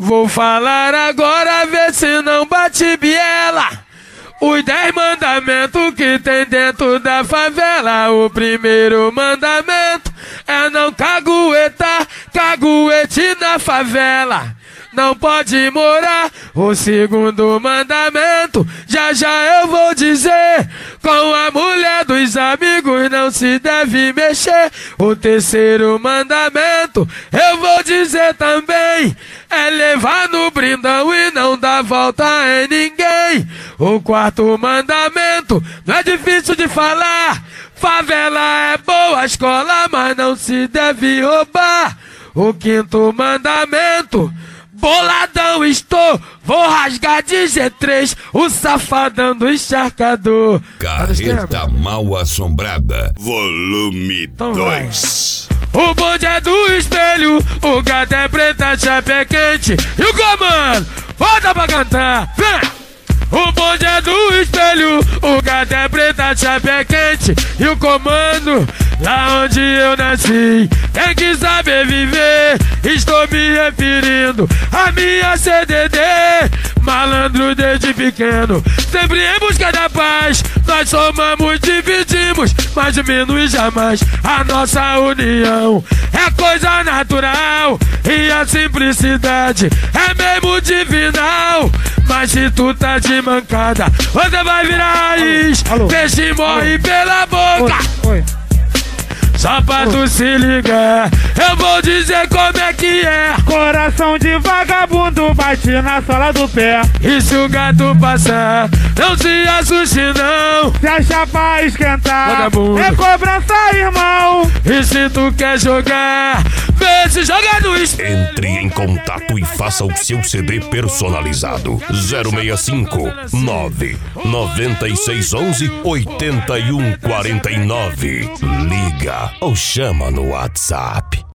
Vou falar agora, vê se não bate biela. Os 10 mandamentos que tem dentro da favela. O primeiro mandamento é não caguetar, caguete na favela. Não pode morar. O segundo mandamento, já eu vou dizer. Com a mulher dos amigos não se deve mexer. O terceiro mandamento, eu vou dizer também. É levar no brindão e não dar volta em ninguém. O quarto mandamento, não é difícil de falar. Favela é boa escola, mas não se deve roubar. O quinto mandamento, boladão estou, vou rasgar de G3, o safadão do encharcador. Carreta Mal Assombrada, volume 2. O bonde é do espelho, o gato é preta, chapa é quente. E o comando, volta pra cantar, vem! O bonde é do espelho, o gato é preta, chapa é quente. E o comando, lá onde eu nasci, tem que saber viver. Estou me referindo a minha CDD. Malandro desde pequeno, sempre em busca da paz. Nós somamos, dividimos, mas diminui jamais. A nossa união é coisa natural, e a simplicidade é mesmo divinal. Mas se tu tá de mancada, você vai virar raiz. Peixe morre pela boca. Oi. Só pra tu se ligar, eu vou dizer como é que é. Coração de vagabundo bate na sola do pé. E se o gato passar, não se assuste não. Se a chapa esquentar, Vagabundo, é cobrança, irmão. E se tu quer jogar, vê se joga no espelho. Entre em contato e faça o seu CD personalizado. 065 99611 8149. Liga ou chama no WhatsApp.